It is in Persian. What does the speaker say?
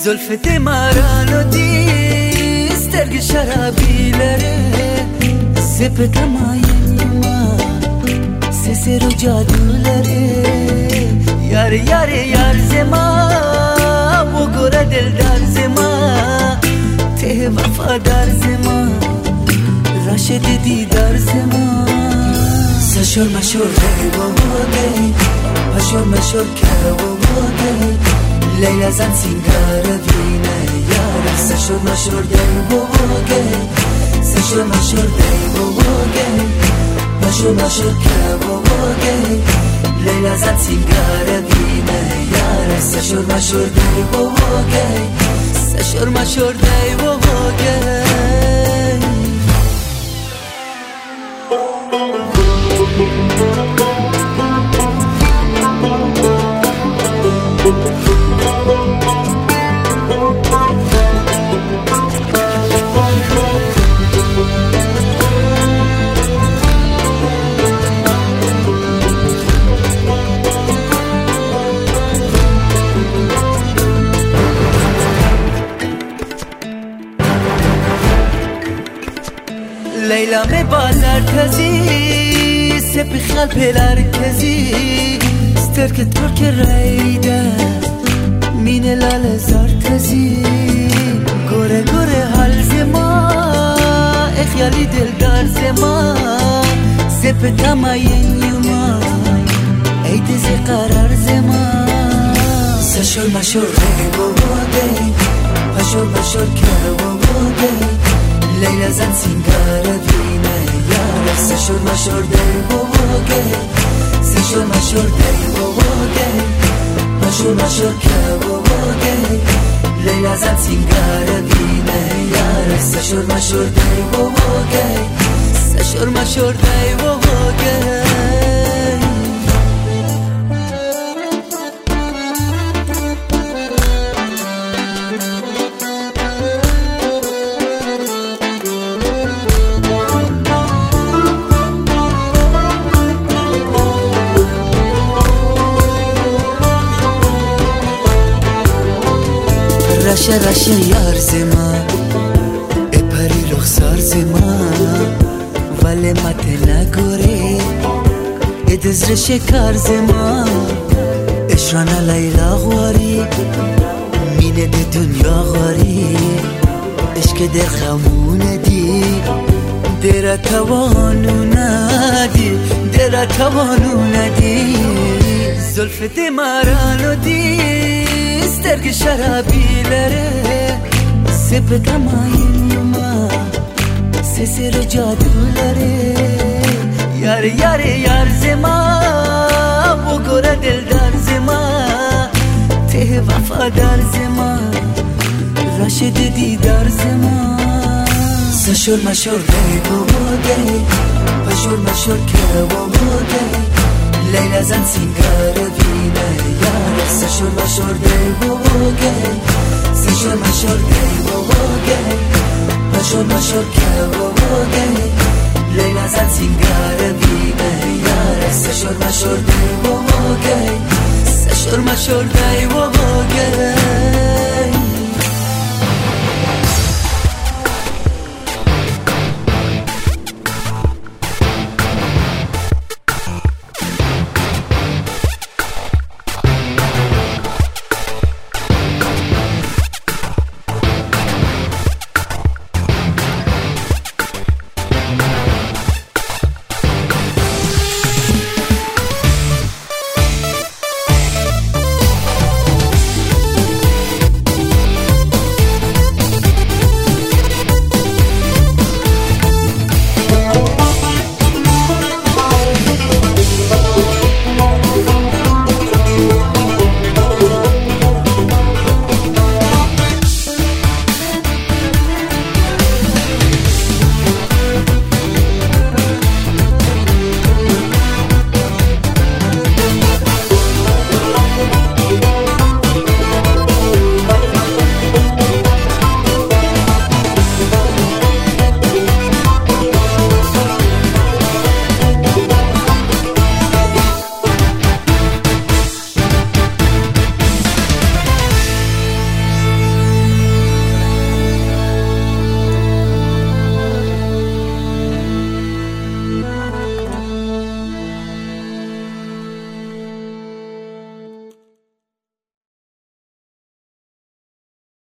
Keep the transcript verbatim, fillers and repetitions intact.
زلفت مرالو دی سترگ شرابی لره سپت ماینیما سسر و جادو لره یار یار یار زما بگوره دلدار زما ته وفادار زما راشد دیدار زما سشور مشور ری بوده مشور مشور که بوده لیلا زن سینگار بینه یار سشور مشور دی بوده سشور مشور دی بوده مشور مشور که بوده لیلا زن سینگار بینه یار سشور مشور دی بوده سشور مشور دی بوده لیلا می بازار تزی سپی خال پیلار کزی سترک ترک رایده مین لال زار تزی گوره گوره حال زما اخیالی دلدار زما سپ تماین یوما ای دزی قرار زما سشور مشور ری بوده مشور مشور که بوده لیلا زن سینگار بینه یار سشور مشور دی بوده سشور مشور دی بوده مشور مشور که بوده لیلا زن سینگار بینه یار سشور مشور دی بوده سشور مشور دی بوده رشه رشه یار زما ای پری رخسار زما ولی مت نگوری ای دزر شکار زما اشرانا لیلا غواری مینه دی دنیا غواری عشق در خمونه دی در توانو ندی در توانو ندی زلفت مرالو دی سترگ شرابی لره سپت ماین یوما سسر جادو لره یار یار یار زما بگوره دلدار زما ته وفادار زما راشد دیدار زما سشور مشور دی بوده مشور مشور که بوده لیلا زن سینگار بینه یار سشور مشور دی بوده سشور مشور دی بوده مشور مشور که بوده لیلا زن سینگار بینه یار سشور مشور دی بوده سشور مشور دی بوده